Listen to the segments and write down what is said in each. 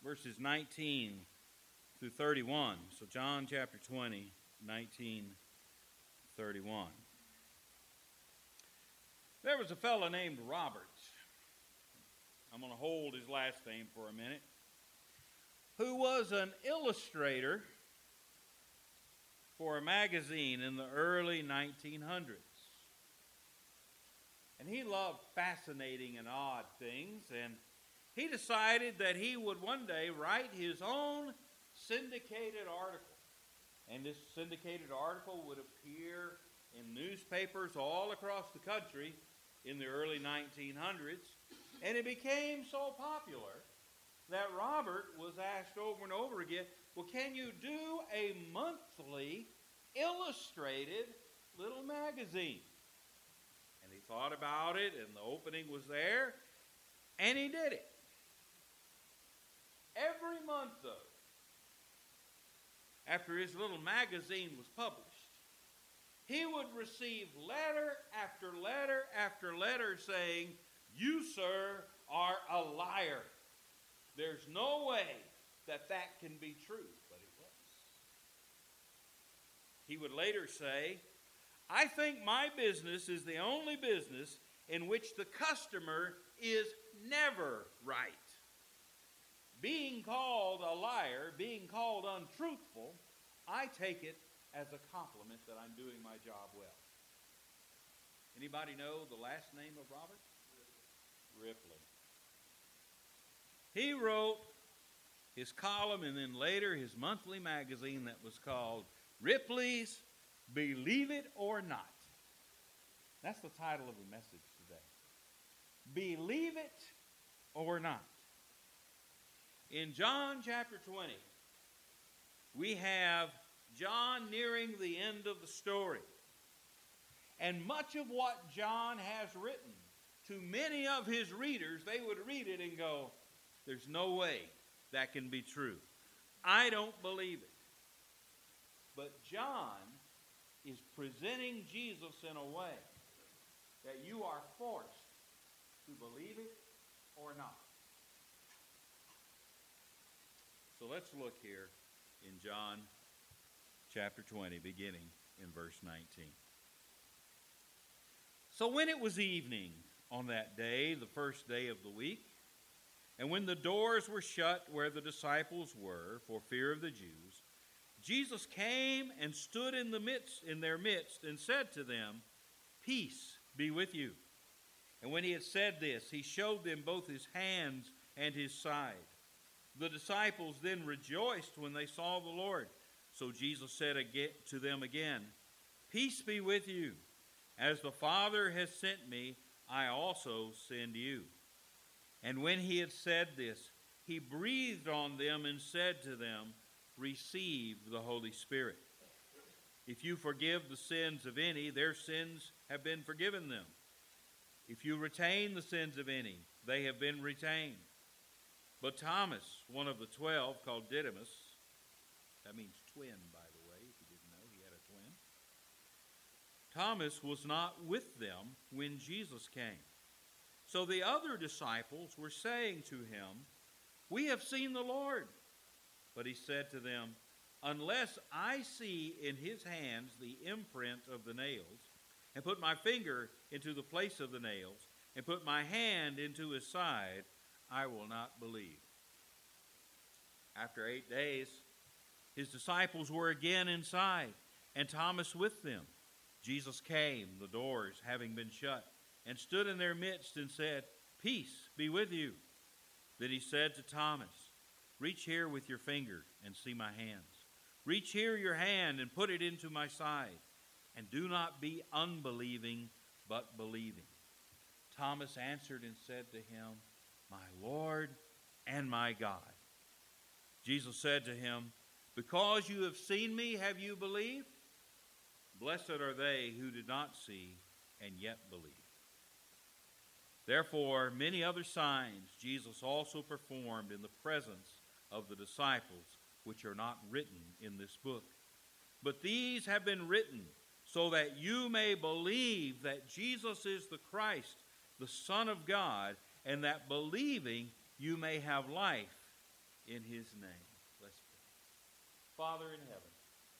verses 19 through 31. So John chapter 20, 19, 31. There was a fellow named Robert. I'm going to hold his last name for a minute. Who was an illustrator for a magazine in the early 1900s. And he loved fascinating and odd things, and he decided that he would one day write his own syndicated article. And this syndicated article would appear in newspapers all across the country in the early 1900s. And it became so popular that Robert was asked over and over again, well, can you do a monthly illustrated little magazine? And he thought about it, and the opening was there, and he did it. Every month, though, after his little magazine was published, he would receive letter after letter after letter saying, "You, sir, are a liar. There's no way that can be true." But it was. He would later say, "I think my business is the only business in which the customer is never right. Being called a liar, being called untruthful, I take it as a compliment that I'm doing my job well." Anybody know the last name of Robert? Ripley. He wrote his column and then later his monthly magazine that was called Ripley's Believe It or Not. That's the title of the message today. Believe it or not. In John chapter 20, we have John nearing the end of the story. And much of what John has written, to many of his readers, they would read it and go, "There's no way that can be true. I don't believe it." But John is presenting Jesus in a way that you are forced to believe it or not. So let's look here in John chapter 20, beginning in verse 19. So when it was evening on that day, the first day of the week, and when the doors were shut where the disciples were for fear of the Jews, Jesus came and stood in their midst and said to them, "Peace be with you." And when he had said this, he showed them both his hands and his side. The disciples then rejoiced when they saw the Lord. So Jesus said to them again, "Peace be with you. As the Father has sent me, I also send you." And when he had said this, he breathed on them and said to them, "Receive the Holy Spirit. If you forgive the sins of any, their sins have been forgiven them. If you retain the sins of any, they have been retained." But Thomas, one of the 12, called Didymus, that means twin, by the way, if you didn't know, he had a twin. Thomas was not with them when Jesus came. So the other disciples were saying to him, "We have seen the Lord." But he said to them, "Unless I see in his hands the imprint of the nails, and put my finger into the place of the nails, and put my hand into his side, I will not believe." After 8 days, his disciples were again inside, and Thomas with them. Jesus came, the doors having been shut, and stood in their midst and said, "Peace be with you." Then he said to Thomas, "Reach here with your finger and see my hands. Reach here your hand and put it into my side. And do not be unbelieving, but believing." Thomas answered and said to him, "My Lord and my God." Jesus said to him, "Because you have seen me, have you believed? Blessed are they who did not see and yet believe." Therefore, many other signs Jesus also performed in the presence of the disciples, which are not written in this book. But these have been written so that you may believe that Jesus is the Christ, the Son of God, and that believing you may have life in His name. Let's pray. Father in heaven,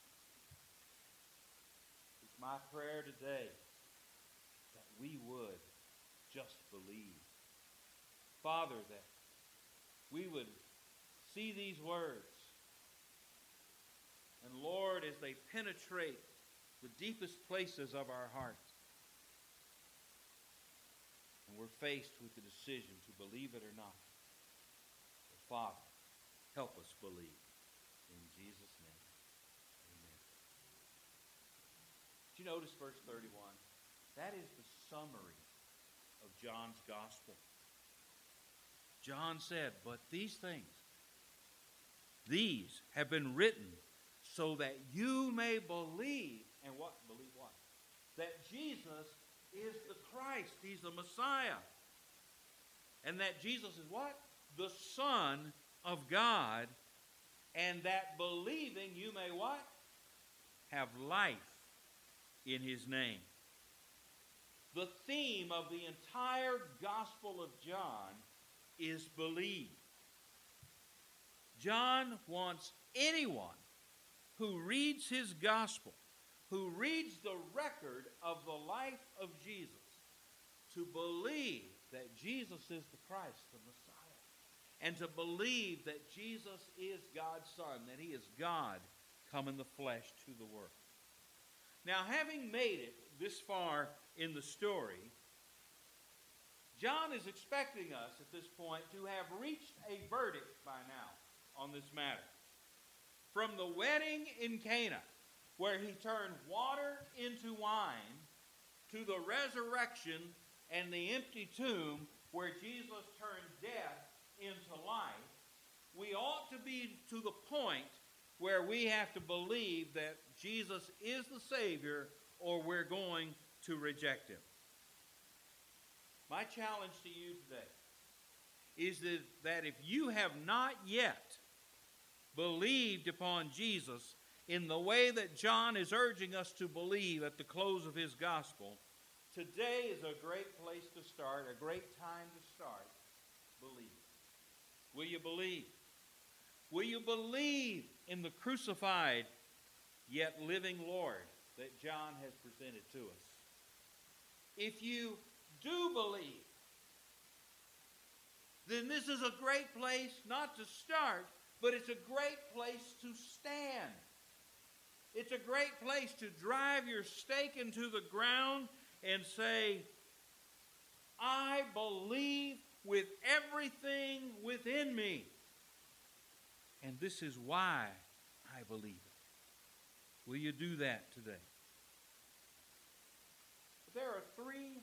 it's my prayer today that we would just believe. Father, that we would see these words, and Lord, as they penetrate the deepest places of our hearts, and we're faced with the decision to believe it or not, Father, help us believe. In Jesus' name, amen. Did you notice verse 31? That is the summary of John's gospel. John said, but these things, these have been written so that you may believe. And what? Believe what? That Jesus is the Christ. He's the Messiah. And that Jesus is what? The Son of God. And that believing you may what? Have life in His name. The theme of the entire Gospel of John is believe. John wants anyone who reads his Gospel, who reads the record of the life of Jesus, to believe that Jesus is the Christ, the Messiah, and to believe that Jesus is God's Son, that He is God come in the flesh to the world. Now, having made it this far in the story, John is expecting us at this point to have reached a verdict by now on this matter. From the wedding in Cana, where He turned water into wine, to the resurrection and the empty tomb where Jesus turned death into life, we ought to be to the point where we have to believe that Jesus is the Savior, or we're going to reject Him. My challenge to you today is that if you have not yet believed upon Jesus in the way that John is urging us to believe at the close of his gospel, today is a great place to start, a great time to start believing. Will you believe? Will you believe in the crucified yet living Lord that John has presented to us? If you do believe, then this is a great place not to start, but it's a great place to stand. It's a great place to drive your stake into the ground and say, I believe with everything within me. And this is why I believe it. Will you do that today? There are three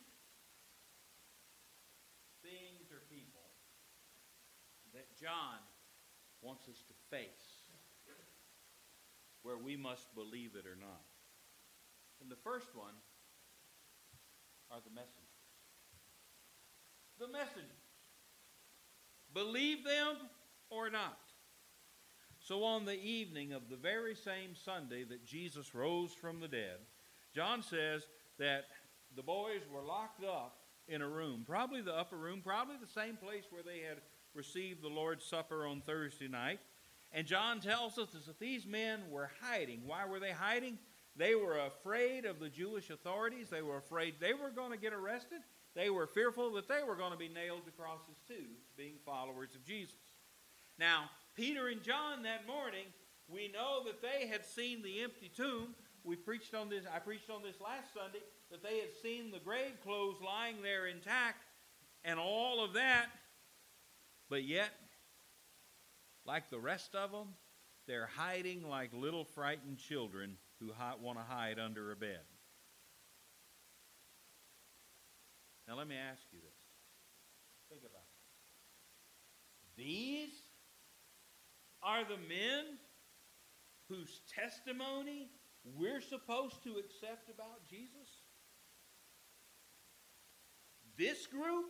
things or people that John wants us to face where we must believe it or not. And the first one are the messengers. The messengers. Believe them or not. So on the evening of the very same Sunday that Jesus rose from the dead, John says that the boys were locked up in a room, probably the upper room, probably the same place where they had received the Lord's Supper on Thursday night. And John tells us that these men were hiding. Why were they hiding? They were afraid of the Jewish authorities. They were afraid they were going to get arrested. They were fearful that they were going to be nailed to crosses too, being followers of Jesus. Now, Peter and John that morning, we know that they had seen the empty tomb. I preached on this last Sunday, that they had seen the grave clothes lying there intact and all of that. But yet, like the rest of them, they're hiding like little frightened children who want to hide under a bed. Now let me ask you this. Think about it. These are the men whose testimony we're supposed to accept about Jesus? This group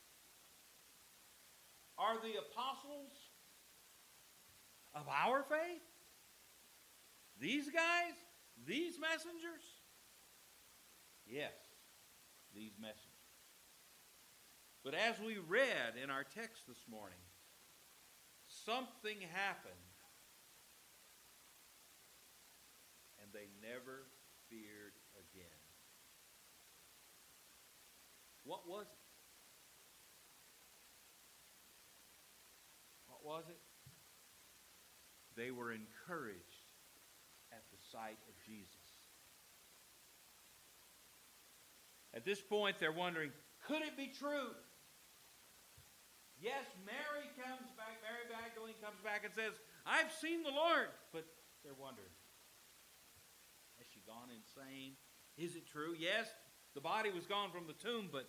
are the apostles of our faith? These guys? These messengers? Yes, these messengers. But as we read in our text this morning, something happened, and they never feared again. What was it? What was it? They were encouraged at the sight of Jesus. At this point, they're wondering, could it be true? Yes, Mary Magdalene comes back and says, I've seen the Lord. But they're wondering, has she gone insane? Is it true? Yes, the body was gone from the tomb, but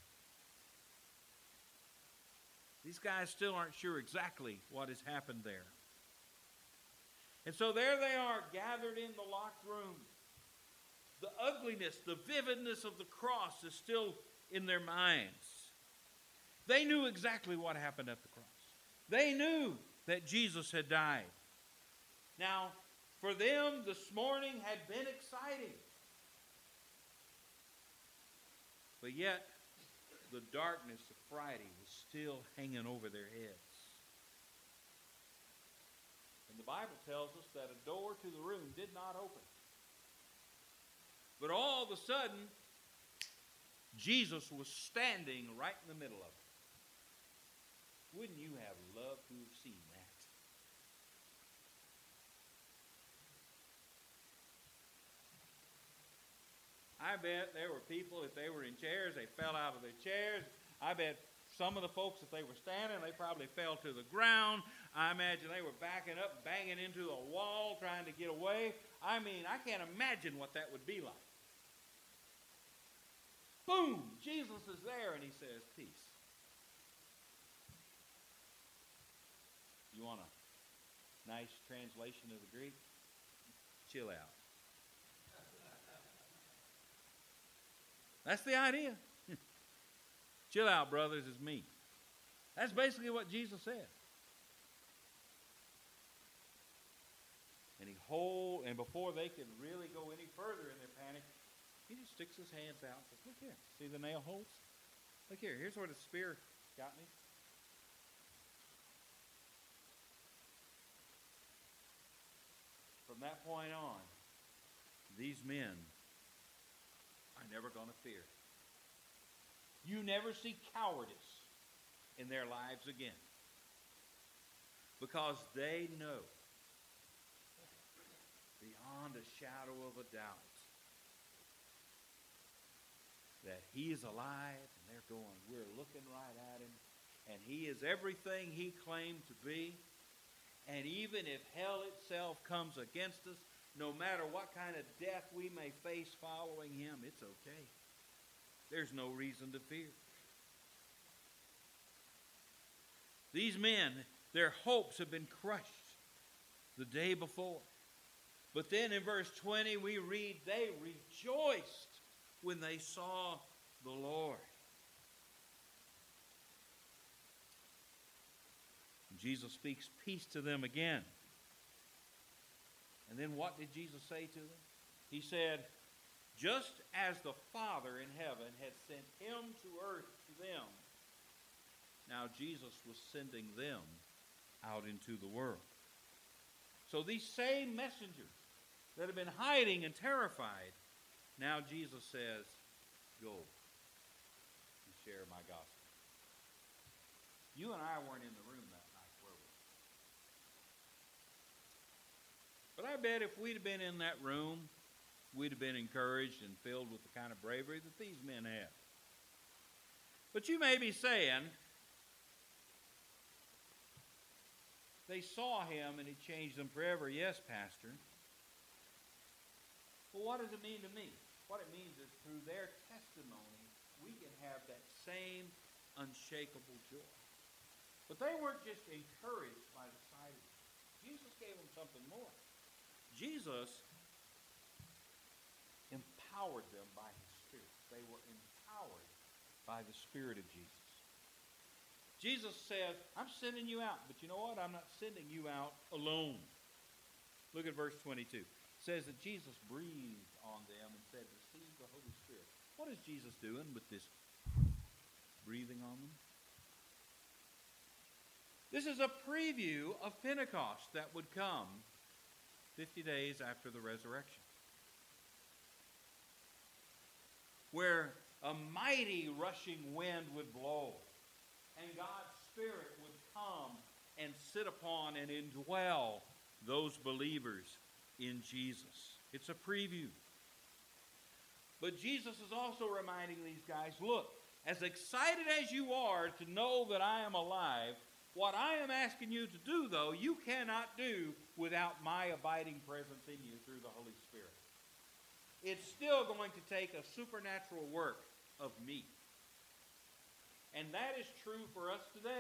these guys still aren't sure exactly what has happened there. And so there they are, gathered in the locked room. The ugliness, the vividness of the cross is still in their minds. They knew exactly what happened at the cross. They knew that Jesus had died. Now, for them, this morning had been exciting. But yet, the darkness of Friday was still hanging over their heads. And the Bible tells us that a door to the room did not open. But all of a sudden, Jesus was standing right in the middle of it. Wouldn't you have loved to have seen that? I bet there were people, if they were in chairs, they fell out of their chairs. I bet some of the folks, if they were standing, they probably fell to the ground. I imagine they were backing up, banging into a wall, trying to get away. I mean, I can't imagine what that would be like. Boom! Jesus is there, and he says, peace. You want a nice translation of the Greek? Chill out. That's the idea. Chill out, brothers, is me. That's basically what Jesus said. And before they could really go any further in their panic, he just sticks his hands out and says, look here. See the nail holes? Look here. Here's where the spear got me. From that point on, these men are never going to fear. You never see cowardice in their lives again. Because they know, beyond a shadow of a doubt, that he is alive, and they're going, we're looking right at him, and he is everything he claimed to be. And even if hell itself comes against us, no matter what kind of death we may face following him, it's okay. There's no reason to fear. These men, their hopes have been crushed the day before. But then in verse 20 we read, they rejoiced when they saw the Lord. Jesus speaks peace to them again. And then what did Jesus say to them? He said, just as the Father in heaven had sent him to earth to them, now Jesus was sending them out into the world. So these same messengers that have been hiding and terrified, now Jesus says, go and share my gospel. You and I weren't in the room that night, were we? But I bet if we'd have been in that room, we'd have been encouraged and filled with the kind of bravery that these men had. But you may be saying, they saw him and he changed them forever. Yes, Pastor. Well, what does it mean to me? What it means is through their testimony, we can have that same unshakable joy. But they weren't just encouraged by the sight of him. Jesus gave them something more. Jesus empowered them by his Spirit. They were empowered by the Spirit of Jesus. Jesus says, I'm sending you out, but you know what? I'm not sending you out alone. Look at verse 22. It says that Jesus breathed on them and said, receive the Holy Spirit. What is Jesus doing with this breathing on them? This is a preview of Pentecost that would come 50 days after the resurrection, where a mighty rushing wind would blow, and God's Spirit would come and sit upon and indwell those believers in Jesus. It's a preview. But Jesus is also reminding these guys, look, as excited as you are to know that I am alive, what I am asking you to do, though, you cannot do without my abiding presence in you through the Holy Spirit. It's still going to take a supernatural work of me. And that is true for us today.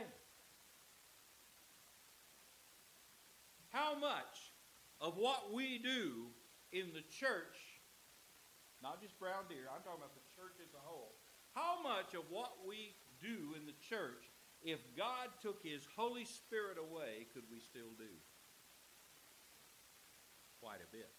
How much of what we do in the church, not just Brown Deer, I'm talking about the church as a whole, how much of what we do in the church, if God took His Holy Spirit away, could we still do? Quite a bit.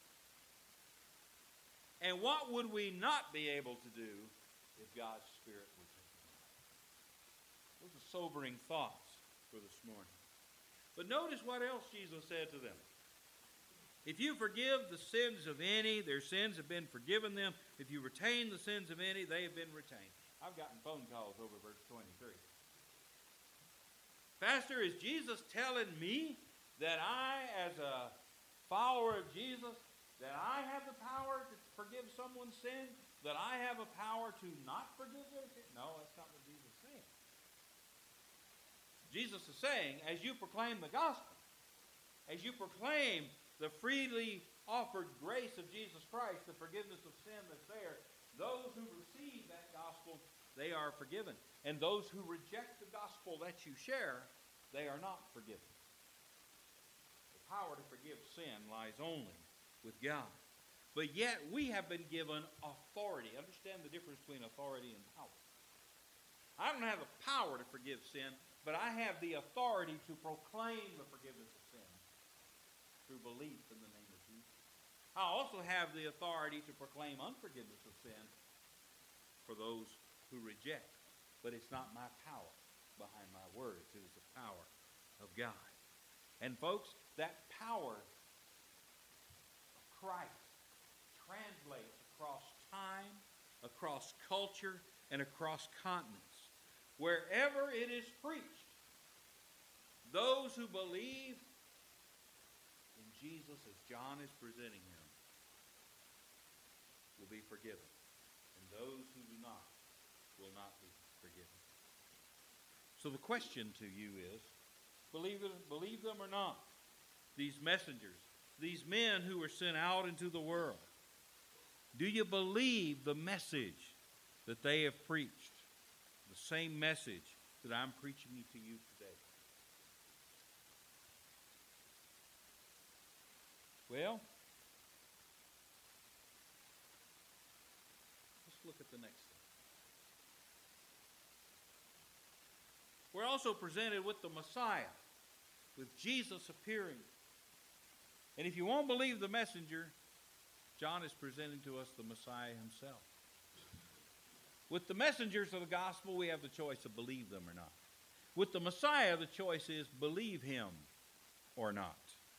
And what would we not be able to do if God's Spirit were taken away? Those are sobering thoughts for this morning. But notice what else Jesus said to them. If you forgive the sins of any, their sins have been forgiven them. If you retain the sins of any, they have been retained. I've gotten phone calls over verse 23. Pastor, is Jesus telling me that I, as a follower of Jesus, that I have the power to forgive someone's sin? That I have a power to not forgive their sin? No, that's not what Jesus is saying. Jesus is saying, as you proclaim the gospel, as you proclaim the freely offered grace of Jesus Christ, the forgiveness of sin that's there, those who receive that gospel, they are forgiven. And those who reject the gospel that you share, they are not forgiven. The power to forgive sin lies only with God. But yet we have been given authority. Understand the difference between authority and power. I don't have the power to forgive sin, but I have the authority to proclaim the forgiveness of sin through belief in the name of Jesus. I also have the authority to proclaim unforgiveness of sin for those who reject. But it's not my power behind my words. It is the power of God. And folks, that power of Christ translates across time, across culture, and across continents. Wherever it is preached, those who believe in Jesus as John is presenting him will be forgiven. And those who do not will not be forgiven. So the question to you is, believe them or not? These messengers, these men who were sent out into the world, do you believe the message that they have preached? The same message that I'm preaching to you today. Well, let's look at the next thing. We're also presented with the Messiah, with Jesus appearing. And if you won't believe the messenger, John is presenting to us the Messiah himself. With the messengers of the gospel, we have the choice to believe them or not. With the Messiah, the choice is believe him or not.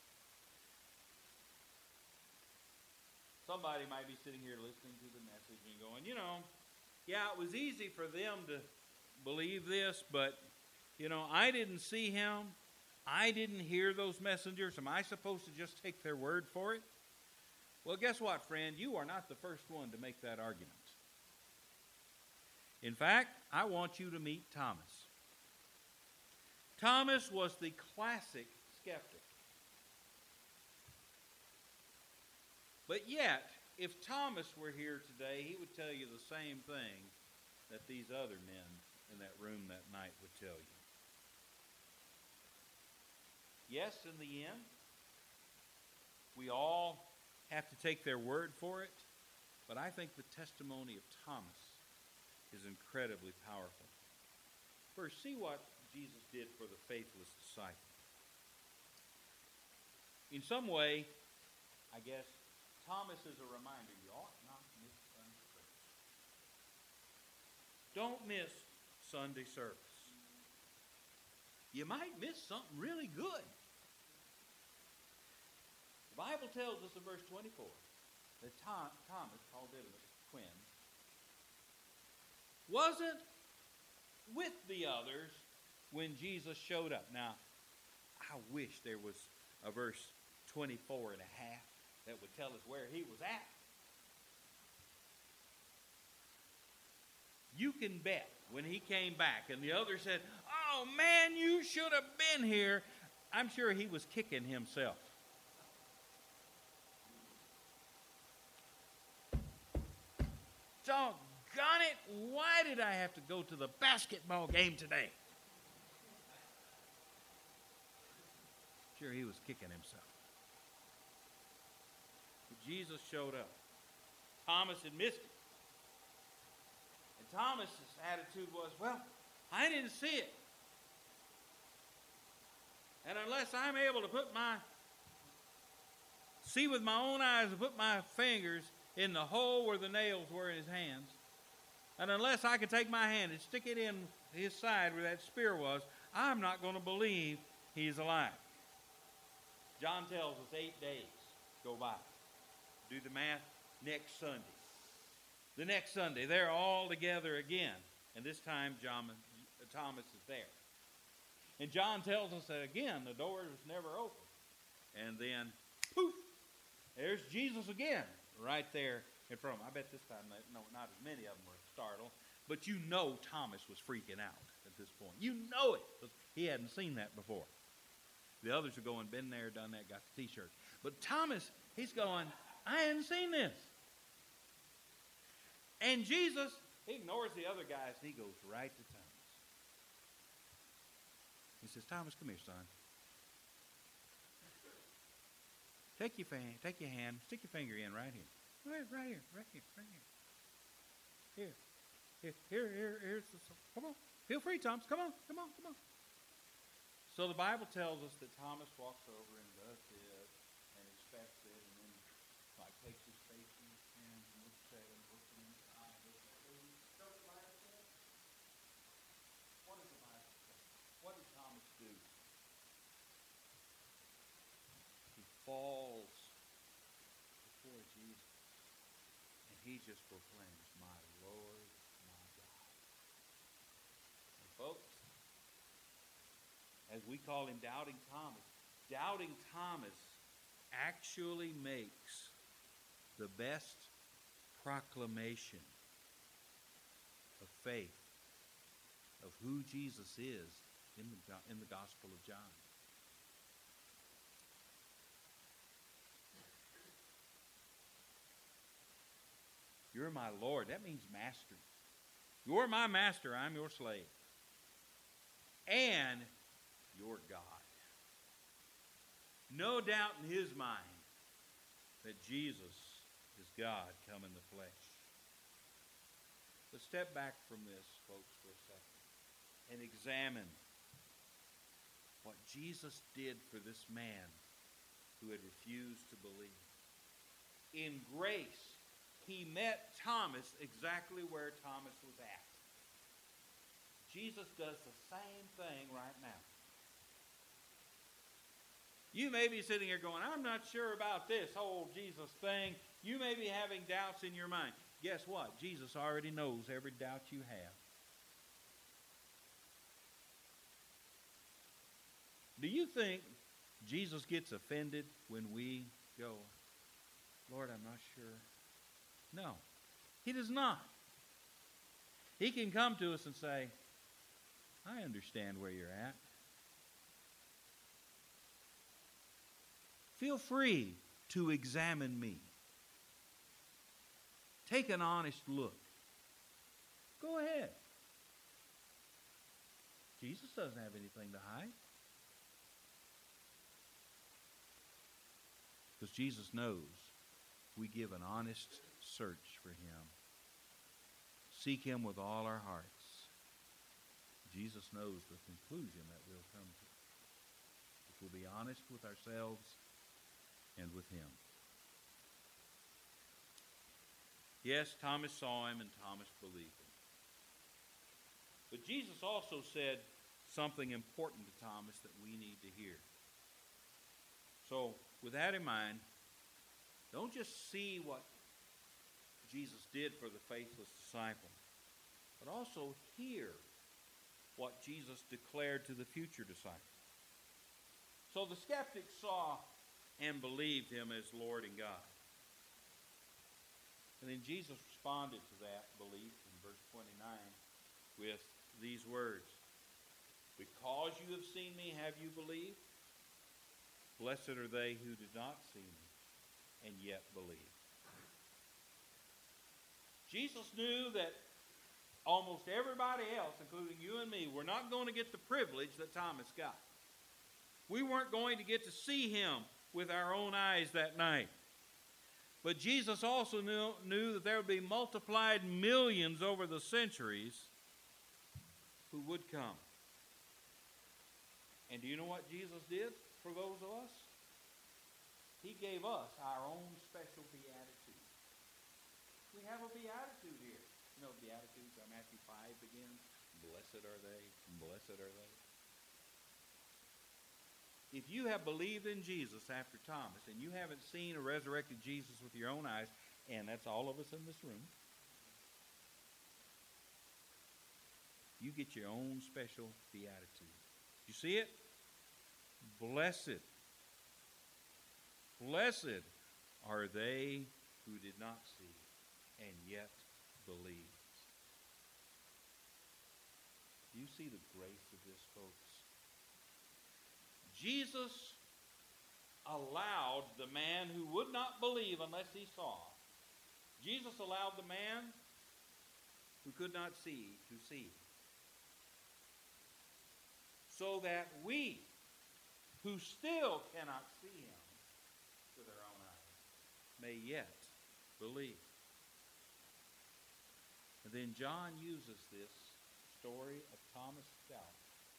Somebody might be sitting here listening to the message and going, yeah, it was easy for them to believe this, but, I didn't see him. I didn't hear those messengers. Am I supposed to just take their word for it? Well, guess what, friend? You are not the first one to make that argument. In fact, I want you to meet Thomas. Thomas was the classic skeptic. But yet, if Thomas were here today, he would tell you the same thing that these other men in that room that night would tell you. Yes, in the end, we all have to take their word for it, but I think the testimony of Thomas is incredibly powerful. First, see what Jesus did for the faithless disciple. In some way, I guess, Thomas is a reminder, you ought not miss Sunday service. Don't miss Sunday service. you might miss something really good. The Bible tells us in verse 24 that Thomas, called Didymus, twin, wasn't with the others when Jesus showed up. Now, I wish there was a verse 24 and a half that would tell us where he was at. You can bet when he came back and the others said, "Oh man, you should have been here," I'm sure he was kicking himself. Doggone it, why did I have to go to the basketball game today? Sure, he was kicking himself. But Jesus showed up. Thomas had missed it. And Thomas's attitude was, well, I didn't see it. And unless I'm able to see with my own eyes and put my fingers in the hole where the nails were in his hands, and unless I can take my hand and stick it in his side where that spear was, I'm not going to believe he's alive. John tells us 8 days go by. Do the math, next Sunday. The next Sunday, they're all together again. And this time, Thomas is there. And John tells us that again, the door was never open. And then, poof, there's Jesus again, right there in front of him. I bet this time, not as many of them were startled. But you know Thomas was freaking out at this point. You know it. He hadn't seen that before. The others are going, been there, done that, got the t-shirt. But Thomas, he's going, I hadn't seen this. And Jesus, he ignores the other guys, and he goes right to Thomas. He says, Thomas, come here, son. Take your hand, stick your finger in right here. Right here. Here's the, come on. Feel free, Thomas. Come on. So the Bible tells us that Thomas walks over and does this and inspects it and then like takes his face in his hands and looks at him, looks in his eyes. What does the Bible say? What does the Bible say? What did Thomas do? He falls before Jesus and he just proclaims, my Lord, my God. And folks, as we call him Doubting Thomas actually makes the best proclamation of faith of who Jesus is in the Gospel of John. You're my Lord. That means master. You're my master. I'm your slave. And your God. No doubt in his mind that Jesus is God come in the flesh. Let's step back from this, folks, for a second and examine what Jesus did for this man who had refused to believe. In grace, he met Thomas exactly where Thomas was at. Jesus does the same thing right now. You may be sitting here going, I'm not sure about this whole Jesus thing. You may be having doubts in your mind. Guess what? Jesus already knows every doubt you have. Do you think Jesus gets offended when we go, Lord, I'm not sure? No, he does not. He can come to us and say, I understand where you're at. Feel free to examine me. Take an honest look. Go ahead. Jesus doesn't have anything to hide. Because Jesus knows we give an honest search for him. Seek him with all our hearts. Jesus knows the conclusion that we'll come to. If we'll be honest with ourselves and with him. Yes, Thomas saw him and Thomas believed him. But Jesus also said something important to Thomas that we need to hear. So, with that in mind, don't just see what Jesus did for the faithless disciple, but also hear what Jesus declared to the future disciple. So the skeptics saw and believed him as Lord and God. And then Jesus responded to that belief in verse 29 with these words, "Because you have seen me, have you believed? Blessed are they who did not see me and yet believe." Jesus knew that almost everybody else, including you and me, were not going to get the privilege that Thomas got. We weren't going to get to see him with our own eyes that night. But Jesus also knew that there would be multiplied millions over the centuries who would come. And do you know what Jesus did for those of us? He gave us our own special beatitude. We have a beatitude here. You know, beatitudes, Matthew 5 begins, "Blessed are they, blessed are they." If you have believed in Jesus after Thomas, and you haven't seen a resurrected Jesus with your own eyes, and that's all of us in this room, you get your own special beatitude. You see it? Blessed. Blessed are they who did not see and yet believed. Do you see the grace of this, folks? Jesus allowed the man who would not believe unless he saw. Jesus allowed the man who could not see to see. So that we, who still cannot see him with our own eyes, may yet believe. And then John uses this story of Thomas' doubt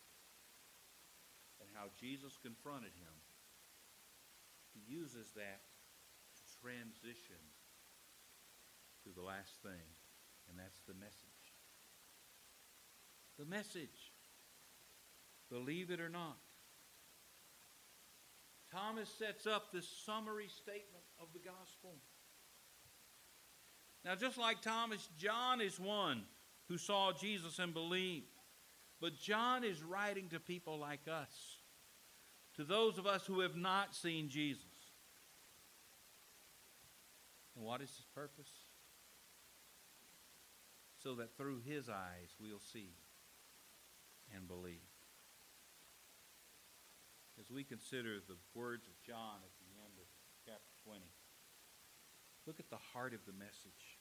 and how Jesus confronted him. He uses that to transition to the last thing, and that's the message. The message. Believe it or not. Thomas sets up this summary statement of the gospel. Now, just like Thomas, John is one who saw Jesus and believed. But John is writing to people like us, to those of us who have not seen Jesus. And what is his purpose? So that through his eyes we'll see and believe. As we consider the words of John at the end of chapter 20, look at the heart of the message.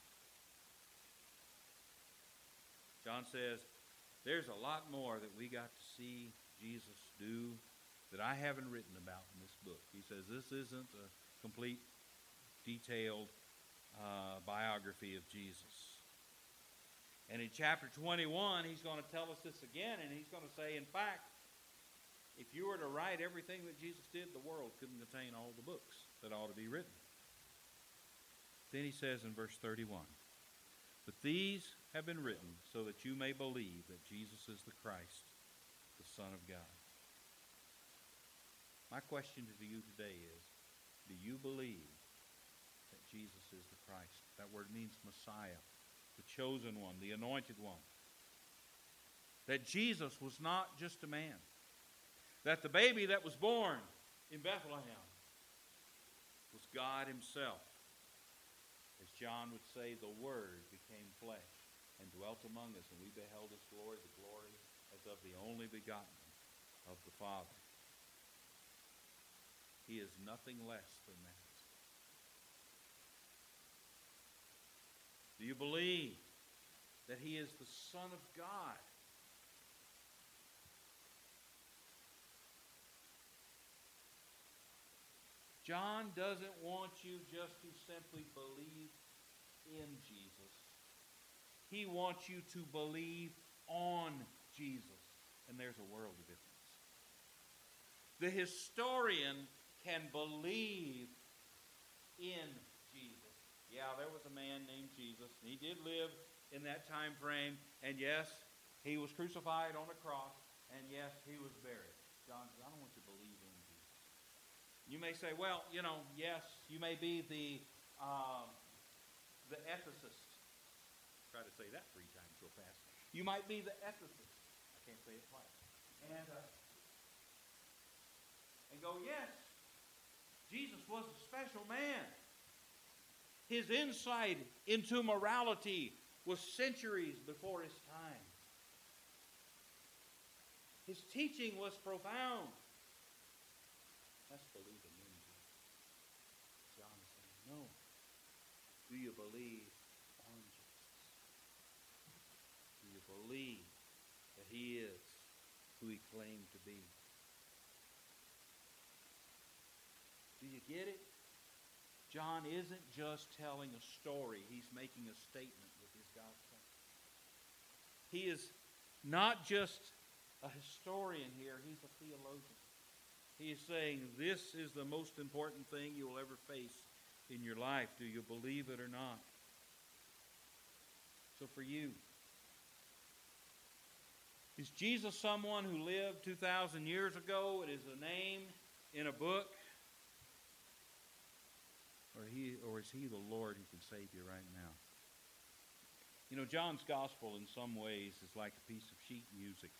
John says, there's a lot more that we got to see Jesus do that I haven't written about in this book. He says this isn't a complete, detailed biography of Jesus. And in chapter 21, he's going to tell us this again, and he's going to say, in fact, if you were to write everything that Jesus did, the world couldn't contain all the books that ought to be written. Then he says in verse 31, but these have been written so that you may believe that Jesus is the Christ, the Son of God. My question to you today is, do you believe that Jesus is the Christ? That word means Messiah, the chosen one, the anointed one. That Jesus was not just a man. That the baby that was born in Bethlehem was God himself. As John would say, the Word became flesh and dwelt among us, and we beheld his glory, the glory as of the only begotten of the Father. He is nothing less than that. Do you believe that he is the Son of God? John doesn't want you just to simply believe in Jesus. He wants you to believe on Jesus. And there's a world of difference. The historian can believe in Jesus. Yeah, there was a man named Jesus, and he did live in that time frame. And yes, he was crucified on a cross. And yes, he was buried. John says, I don't want you to believe in Jesus. You may say, well, yes, you may be the ethicist. Try to say that 3 times real fast. You might be the ethicist. I can't say it twice. And go, yes, Jesus was a special man. His insight into morality was centuries before his time. His teaching was profound. That's believing in Jesus. John is saying, no. Do you believe on Jesus? Do you believe that he is who he claimed to be? Do you get it? John isn't just telling a story. He's making a statement with his gospel. He is not just a historian here. He's a theologian. He is saying this is the most important thing you will ever face in your life. Do you believe it or not? So for you, is Jesus someone who lived 2,000 years ago? It is a name in a book. Or is he the Lord who can save you right now? John's gospel in some ways is like a piece of sheet music.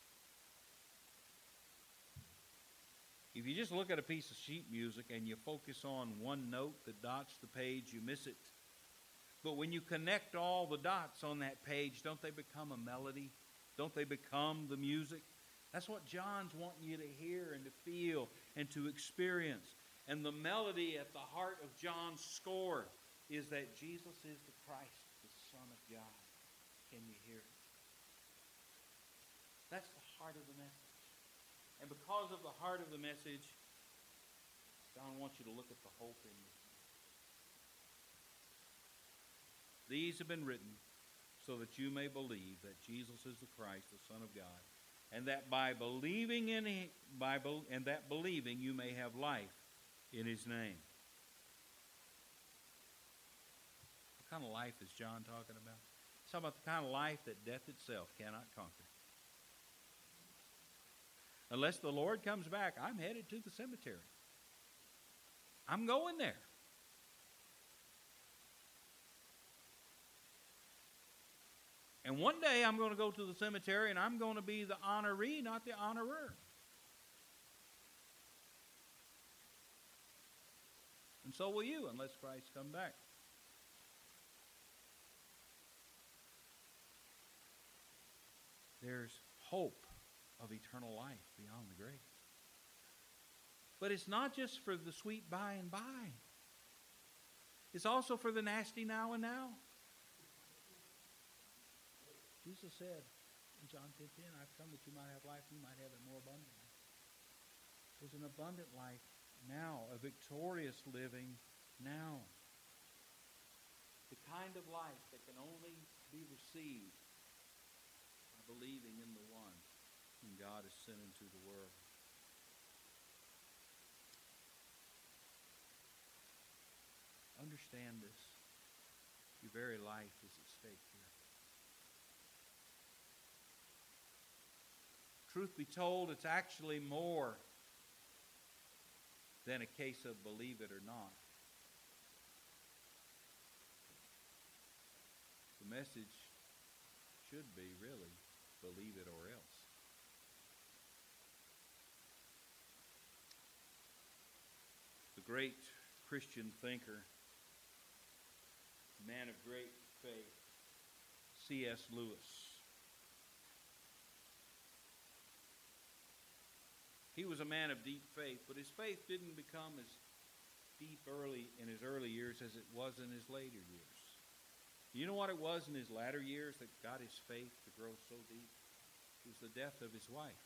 If you just look at a piece of sheet music and you focus on one note that dots the page, you miss it. But when you connect all the dots on that page, don't they become a melody? Don't they become the music? That's what John's wanting you to hear and to feel and to experience. And the melody at the heart of John's score is that Jesus is the Christ, the Son of God. Can you hear it? That's the heart of the message. And because of the heart of the message, John wants you to look at the whole thing. These have been written so that you may believe that Jesus is the Christ, the Son of God, and that by believing in Him, believing you may have life in his name. What kind of life is John talking about? He's talking about the kind of life that death itself cannot conquer. Unless the Lord comes back, I'm headed to the cemetery. I'm going there. And one day I'm going to go to the cemetery and I'm going to be the honoree, not the honorer. And so will you, unless Christ comes back. There's hope of eternal life beyond the grave. But it's not just for the sweet by and by. It's also for the nasty now and now. Jesus said in John 10:10, I've come that you might have life, you might have it more abundantly. There's an abundant life now, a victorious living now. The kind of life that can only be received by believing in the one whom God has sent into the world. Understand this. Your very life is at stake here. Truth be told, it's actually more than a case of believe it or not. The message should be really believe it or else. The great Christian thinker, man of great faith, C.S. Lewis. He was a man of deep faith, but his faith didn't become as deep early in his early years as it was in his later years. You know what it was in his latter years that got his faith to grow so deep? It was the death of his wife.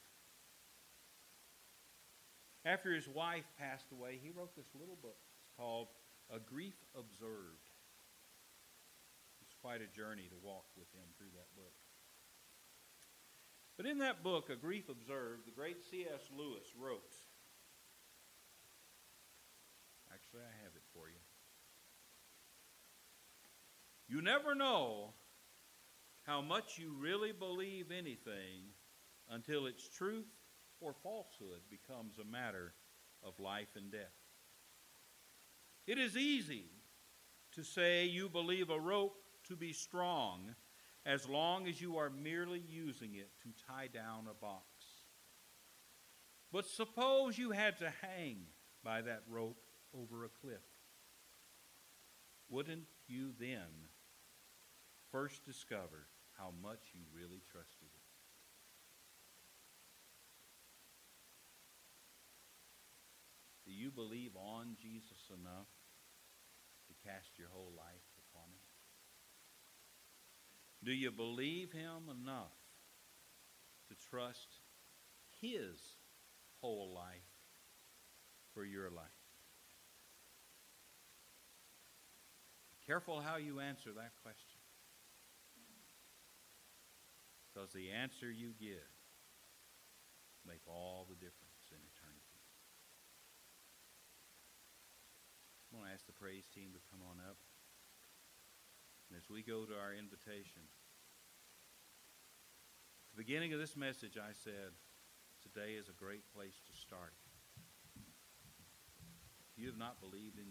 After his wife passed away, he wrote this little book. It's called A Grief Observed. It's quite a journey to walk with him through that book. But in that book, A Grief Observed, the great C.S. Lewis wrote, actually I have it for you. You never know how much you really believe anything until its truth or falsehood becomes a matter of life and death. It is easy to say you believe a rope to be strong as long as you are merely using it to tie down a box. But suppose you had to hang by that rope over a cliff. Wouldn't you then first discover how much you really trusted it? Do you believe on Jesus enough to cast your whole life upon him? Do you believe him enough to trust his whole life for your life? Be careful how you answer that question, because the answer you give make all the difference in eternity. I'm going to ask the praise team to come on up. And as we go to our invitation, at the beginning of this message I said, today is a great place to start. If you have not believed in